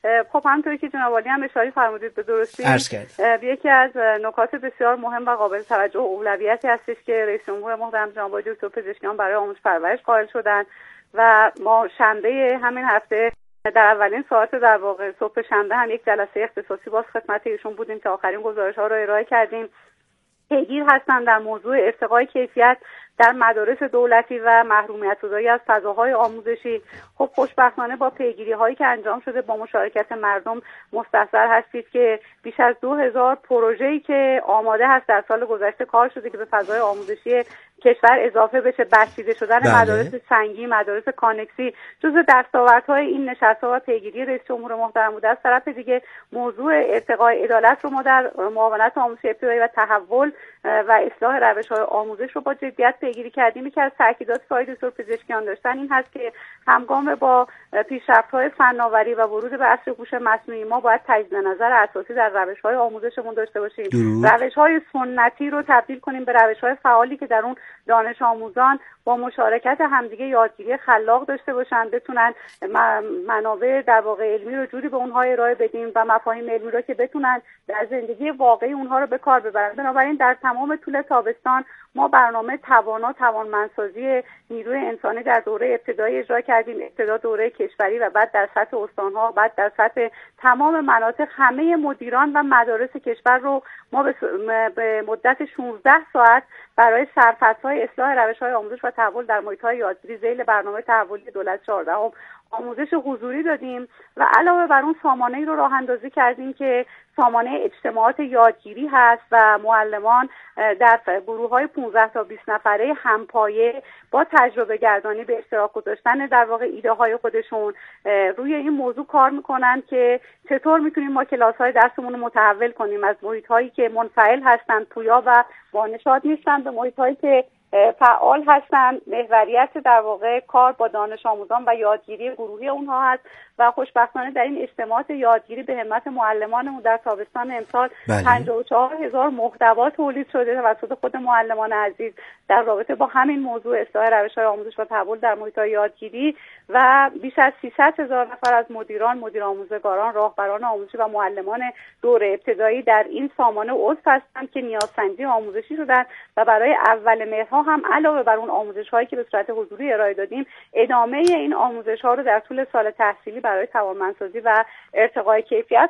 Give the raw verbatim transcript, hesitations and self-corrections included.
خب همونطوری که جناب عالی هم اشاره فرمودید به درستی عرض کرد. یکی از نکات بسیار مهم و قابل توجه و اولویتی هستش که رئیس جمهور محترم جناب دکتر پزشکیان برای آموزش پرورش قائل شدن و ما شنبه همین هفته در اولین ساعت در واقع صبح شنبه هم یک جلسه اختصاصی باز خدمت ایشون بودیم که آخرین گزارش‌ها رو ارائه کردیم. پیگیر هستن در موضوع ارتقای کیفیت در مدارس دولتی و محرومیت‌زدایی از فضاهای آموزشی. خب خوشبختانه با پیگیری هایی که انجام شده با مشارکت مردم مستحضر هستید که بیش از دو هزار پروژه‌ای که آماده هست در سال گذشته کار شده که به فضای آموزشی کشور اضافه بشه. بسیده شدن بله. مدارس سنگی، مدارس کانکسی جزو دستاوردهای این نشست‌ها و پیگیری رئیس جمهور محترم بوده. از طرف دیگه موضوع ارتقای عدالت رو ما در معاونت آموزش ابتدایی و تحول و اصلاح روش‌های آموزش رو با جدیت پیگیری کردیم. یکی از تاکیداتی که آقای دکتر پزشکیان داشتن این هست که همگام با پیشرفت‌های فناوری و ورود به عصر هوش مصنوعی ما باید تجدید نظر اساسی در روش‌های آموزشمون داشته باشیم. روش‌های سنتی رو تبدیل کنیم به روش‌های فعالی که در اون دانش آموزان با مشارکت همدیگه یادگیری خلاق داشته باشن، بتونن منابع در واقع علمی رو جوری به اونها ارائه بدیم و مفاهیم علمی رو که بتونن در زندگی واقعی اونها رو به کار ببرن. بنابراین در تمام طول تابستان ما برنامه توانا توانمندسازی نیروی انسانی در دوره ابتدایی اجرا کردیم، ابتدا دوره کشوری و بعد در سطح استان‌ها، بعد در سطح تمام مناطق. همه مدیران و مدارس کشور رو ما به مدت شانزده ساعت برای سرفصل‌های اصلاح روش‌های آموزش و تحول در محیط‌های یادگیری ذیل برنامه تحولی دولت چهاردهم آموزش حضوری دادیم و علاوه بر اون سامانه‌ای رو راه اندازی کردیم که سامانه اجتماعات یادگیری هست و معلمان در گروه‌های پانزده تا بیست نفره همپایه با تجربه گردانی به اشتراک گذاشتن در واقع ایده های خودشون روی این موضوع کار میکنن که چطور میتونیم ما کلاس‌های درسمون رو متحول کنیم از محیط‌هایی که منفعل هستن، پویا و با نشاط نیستن، به محیط‌هایی که فعال هستن. محوریت در واقع کار با دانش آموزان و یادگیری گروهی اونها هست و خوشبختانه در این اجتماعات یادگیری به همت معلمانمون در تابستان امسال پنجاه و چهار هزار محتوا تولید شده توسط خود معلمان عزیز در رابطه با همین موضوع اصلاح روش‌های آموزش و تحول در محیط‌های یادگیری و بیش از سیصد هزار نفر از مدیران، مدیر آموزگاران، راهبران آموزشی و معلمان دوره ابتدایی در این سامانه عضو هستند که نیازسنجی آموزشی شدن و برای اول مهرها هم علاوه بر اون آموزش‌هایی که به صورت حضوری ارائه دادیم ادامه این آموزش‌ها رو در طول سال تحصیلی برای توانمندسازی و ارتقای کیفیت